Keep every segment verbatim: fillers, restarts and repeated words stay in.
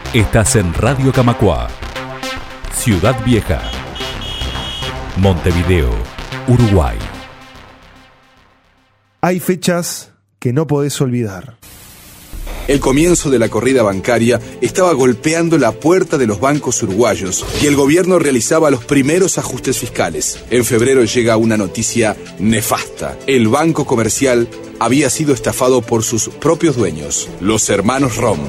Estás en Radio Camacuá, Ciudad Vieja, Montevideo, Uruguay. Hay fechas que no podés olvidar. El comienzo de la corrida bancaria estaba golpeando la puerta de los bancos uruguayos y el gobierno realizaba los primeros ajustes fiscales. En febrero llega una noticia nefasta. El Banco Comercial había sido estafado por sus propios dueños, los hermanos Rom.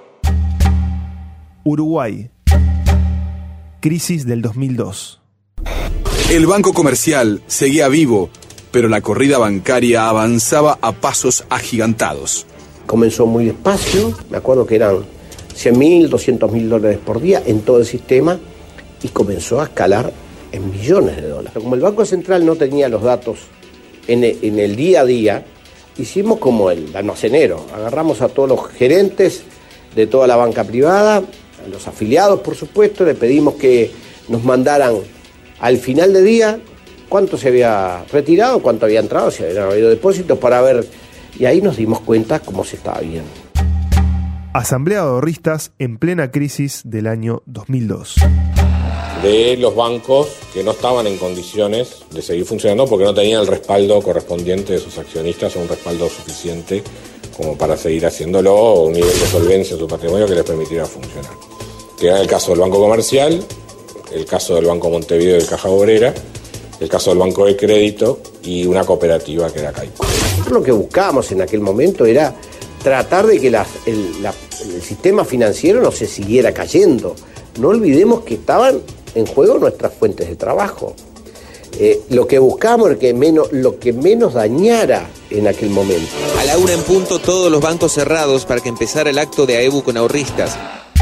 Uruguay. Crisis del dos mil dos. El Banco Comercial seguía vivo, pero la corrida bancaria avanzaba a pasos agigantados. Comenzó muy despacio, me acuerdo que eran cien mil, doscientos mil dólares por día en todo el sistema, y comenzó a escalar en millones de dólares. Como el Banco Central no tenía los datos en el, en el día a día, hicimos como el almacenero, agarramos a todos los gerentes de toda la banca privada, a los afiliados por supuesto, le pedimos que nos mandaran al final de día cuánto se había retirado, cuánto había entrado, si habían habido depósitos para ver, y ahí nos dimos cuenta cómo se estaba viendo. Asamblea de ahorristas en plena crisis del año dos mil dos. De los bancos que no estaban en condiciones de seguir funcionando porque no tenían el respaldo correspondiente de sus accionistas o un respaldo suficiente como para seguir haciéndolo, o un nivel de solvencia en su patrimonio que les permitiera funcionar. Que era el caso del Banco Comercial, el caso del Banco Montevideo y del Caja Obrera, el caso del Banco de Crédito y una cooperativa que era Caico. Nosotros lo que buscábamos en aquel momento era tratar de que la, el, la, el sistema financiero no se siguiera cayendo. No olvidemos que estaban en juego nuestras fuentes de trabajo. Eh, lo que buscábamos era que menos, lo que menos dañara en aquel momento. A la una en punto, todos los bancos cerrados para que empezara el acto de AEBU con ahorristas.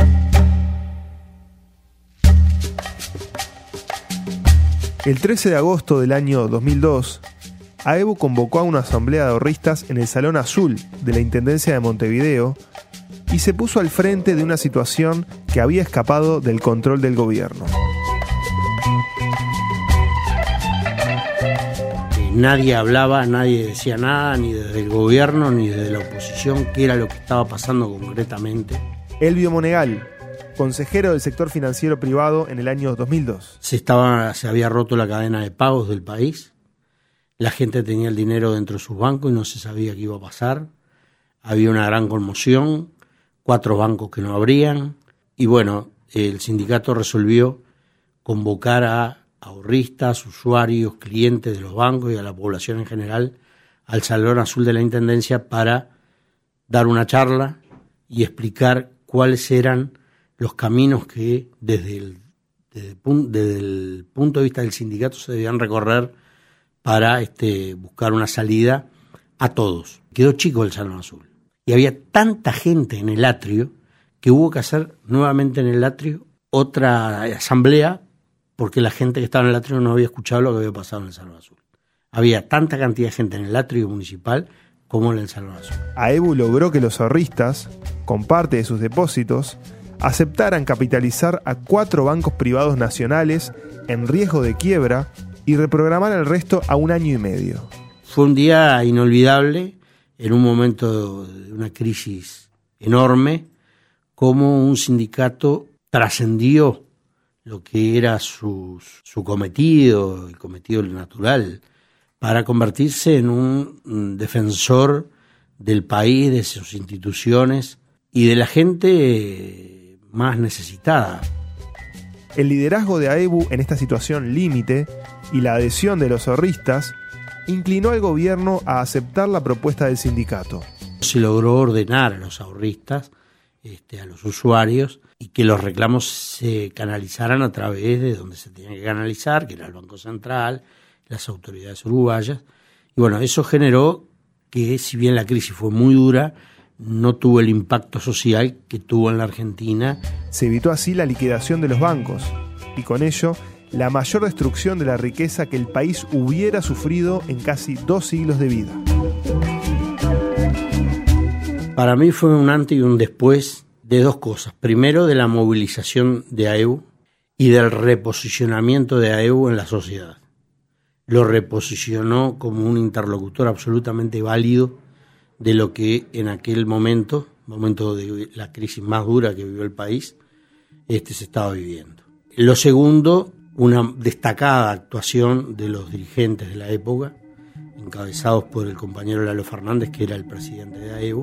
El trece de agosto del año dos mil dos, AEBU convocó a una asamblea de ahorristas en el Salón Azul de la Intendencia de Montevideo y se puso al frente de una situación que había escapado del control del gobierno. Nadie hablaba, nadie decía nada, ni desde el gobierno, ni desde la oposición, qué era lo que estaba pasando concretamente. Elvio Monegal, consejero del sector financiero privado en el año dos mil dos. Se, estaba, se había roto la cadena de pagos del país, la gente tenía el dinero dentro de sus bancos y no se sabía qué iba a pasar. Había una gran conmoción, cuatro bancos que no abrían, y bueno, el sindicato resolvió convocar a ahorristas, usuarios, clientes de los bancos y a la población en general al Salón Azul de la Intendencia para dar una charla y explicar cuáles eran los caminos que desde el, desde, desde el punto de vista del sindicato se debían recorrer para este, buscar una salida a todos. Quedó chico el Salón Azul y había tanta gente en el atrio que hubo que hacer nuevamente en el atrio otra asamblea porque la gente que estaba en el atrio no había escuchado lo que había pasado en el Salón Azul. Había tanta cantidad de gente en el atrio municipal como en el Salón Azul. AEBU logró que los ahorristas, con parte de sus depósitos, aceptaran capitalizar a cuatro bancos privados nacionales en riesgo de quiebra y reprogramar el resto a un año y medio. Fue un día inolvidable, en un momento de una crisis enorme, como un sindicato trascendió lo que era su, su cometido, el cometido natural, para convertirse en un defensor del país, de sus instituciones y de la gente más necesitada. El liderazgo de AEBU en esta situación límite y la adhesión de los ahorristas inclinó al gobierno a aceptar la propuesta del sindicato. Se logró ordenar a los ahorristas, este, a los usuarios, y que los reclamos se canalizaran a través de donde se tenían que canalizar, que era el Banco Central, las autoridades uruguayas. Y bueno, eso generó que, si bien la crisis fue muy dura, no tuvo el impacto social que tuvo en la Argentina. Se evitó así la liquidación de los bancos y con ello la mayor destrucción de la riqueza que el país hubiera sufrido en casi dos siglos de vida. Para mí fue un antes y un después de dos cosas. Primero, de la movilización de AEBU y del reposicionamiento de AEBU en la sociedad. Lo reposicionó como un interlocutor absolutamente válido de lo que en aquel momento momento de la crisis más dura que vivió el país, este se estaba viviendo. Lo segundo, una destacada actuación de los dirigentes de la época, encabezados por el compañero Lalo Fernández, que era el presidente de AEBU.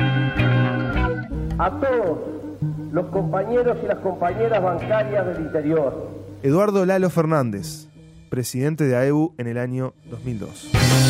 A todos los compañeros y las compañeras bancarias del interior. Eduardo Lalo Fernández, presidente de AEBU en el año dos mil dos.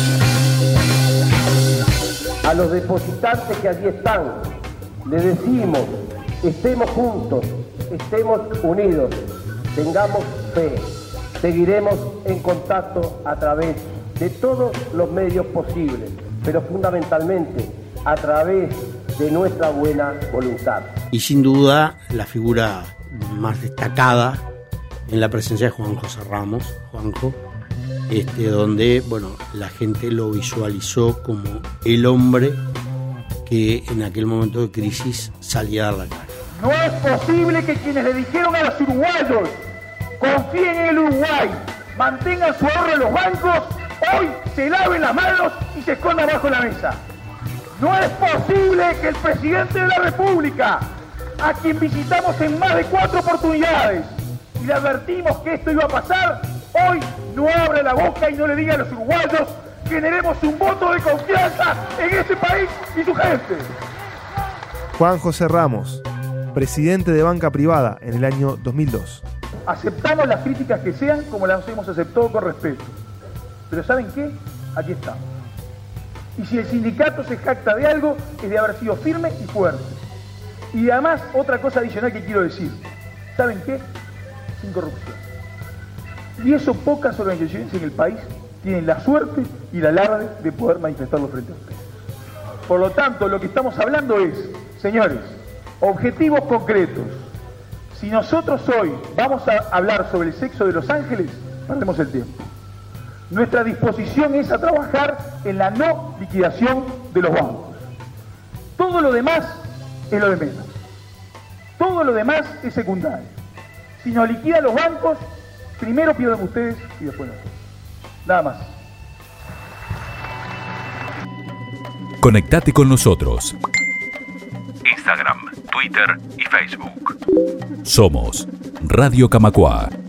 A los depositantes que allí están, les decimos, estemos juntos, estemos unidos, tengamos fe, seguiremos en contacto a través de todos los medios posibles, pero fundamentalmente a través de nuestra buena voluntad. Y sin duda la figura más destacada en la presencia de Juan José Ramos, Juanjo, este, donde bueno, la gente lo visualizó como el hombre que en aquel momento de crisis salía a dar la cara. No es posible que quienes le dijeron a los uruguayos confíen en el Uruguay, mantengan su ahorro en los bancos, hoy se laven las manos y se escondan bajo la mesa. No es posible que el presidente de la República, a quien visitamos en más de cuatro oportunidades y le advertimos que esto iba a pasar, hoy no abra la boca y no le diga a los uruguayos generemos un voto de confianza en este país y su gente. Juan José Ramos, presidente de Banca Privada en el año dos mil dos. Aceptamos las críticas que sean como las hemos aceptado con respeto. Pero ¿saben qué? Aquí está. Y si el sindicato se jacta de algo, es de haber sido firme y fuerte. Y además, otra cosa adicional que quiero decir. ¿Saben qué? Sin corrupción. Y eso pocas organizaciones en el país tienen la suerte y la alarde de poder manifestarlo frente a ustedes. Por lo tanto, lo que estamos hablando es, señores, objetivos concretos. Si nosotros hoy vamos a hablar sobre el sexo de los ángeles, perdemos el tiempo. Nuestra disposición es a trabajar en la no liquidación de los bancos. Todo lo demás es lo de menos. Todo lo demás es secundario. Si nos liquidan los bancos, primero pierden ustedes y después nosotros. Nada más. Conectate con nosotros. Instagram, Twitter y Facebook. Somos Radio Camacuá.